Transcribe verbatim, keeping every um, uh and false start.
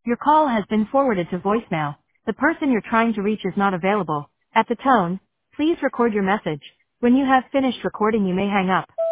Your call has been forwarded to voicemail. The person you're trying to reach is not available. At the tone, please record your message. When you have finished recording, you may hang up.